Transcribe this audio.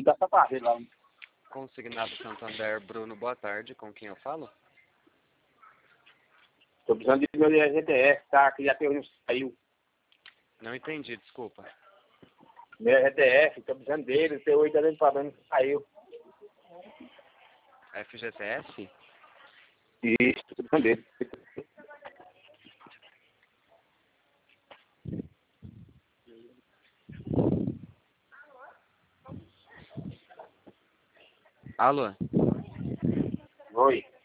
ligar só pra ver lá. Consignado Santander, Bruno, boa tarde. Com quem eu falo? Tô precisando de meu RTF, tá? Que já tem um saiu. Não entendi, desculpa. Meu RTF, tô precisando dele, o T8 tá dentro do problema, saiu. FGTS? Isso, tô precisando dele. Alô? Oi.